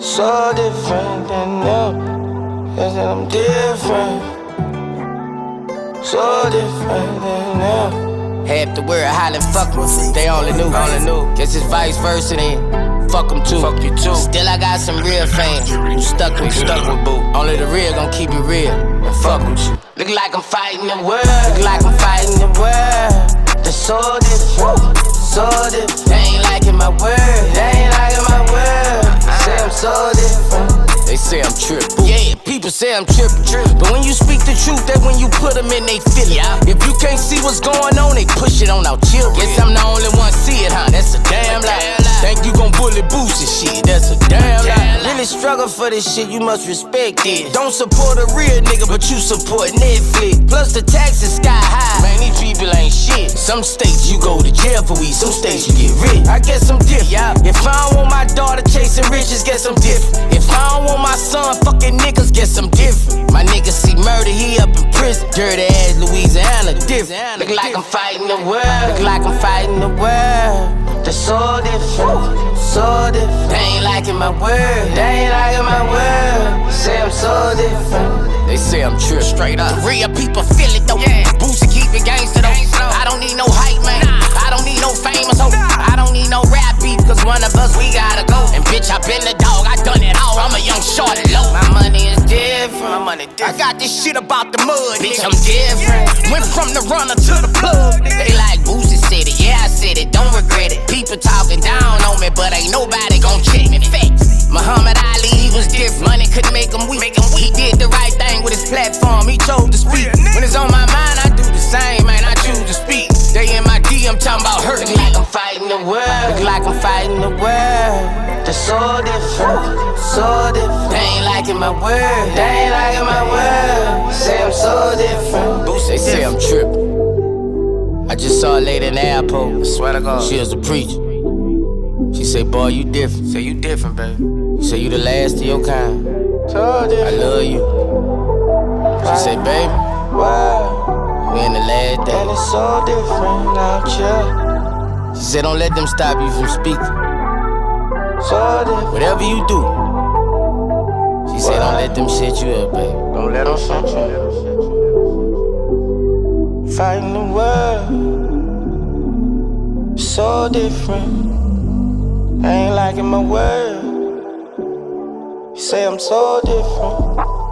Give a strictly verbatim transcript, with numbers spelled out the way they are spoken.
So different than them, cause I'm different. So different than them. Half the world hollering fuck me, they only knew, only knew. Guess it's vice versa then, fuck them too. Fuck you too. Still I got some real fans, you stuck with, stuck with boo. Only the real gon' keep it real, and fuck with you. Look like I'm fighting the world, look like I'm fighting the world. They're so different, so different. They ain't liking my word, they ain't liking my word. Say I'm so different. They say I'm trippin'. Yeah, people say I'm trippin'. But when you speak the truth, that when you put them in, they feel it. If you can't see what's going on, they push it on our children. Guess I'm the only one see it, huh? That's a damn lie. Think you gon' bully boost and shit, that's a damn lie. Really struggle for this shit, you must respect it. Don't support a real nigga, but you support Netflix. Plus the taxes sky high. Man, these people ain't shit. Some states you go to jail for weed, some states you get rich. I guess I'm different. If I don't want my daughter chasing riches, guess I'm different. If I don't want my son fucking niggas, guess I'm different. My niggas see murder, he up in prison. Dirty ass Louisiana, different. Look like I'm fighting the world. Look like I'm fighting the world. They're so different, so different. They ain't liking my word, they ain't liking my word. Say I'm so different. They say I'm true, straight up. The real people feel it though. Yeah. Boosie keep it gangsta though. I don't need no hype man, I don't need no famous hoe. I don't need no rap beef, cause one of us we gotta go. And bitch, I been the dog, I done it all. I'm a young short and low. My money is different, my money different. I got this shit about the mud, bitch, I'm different. Went from the runner to the plug. They like Boosie said it, yeah I said it, don't regret it. People talking down on me, but ain't nobody gon' check me. Facts. Muhammad Ali, he was different. Money couldn't make him weak. He did the right thing with his platform, he chose to speak. When it's on my mind, I do the same, man, I choose to speak. They in my D M talking about hurt. Look like I'm fighting the world. Look like I'm fighting the world. They're so different, so different. They ain't liking my word, they ain't liking my word. Say I'm so different. They say I'm trippin'. I just saw a lady in the airport. I swear to God, she was a preacher. She say, boy, you different. Say you different, baby. You say you the last of your kind. So different. I love you. She say, baby, wow, we in the last day. and it's so different out here. She said, don't let them stop you from speaking. So different. Whatever you do. She said, don't let them shit you up, baby. Don't let them shut you up. Fighting the world. So different. I ain't liking my word. You say I'm so different.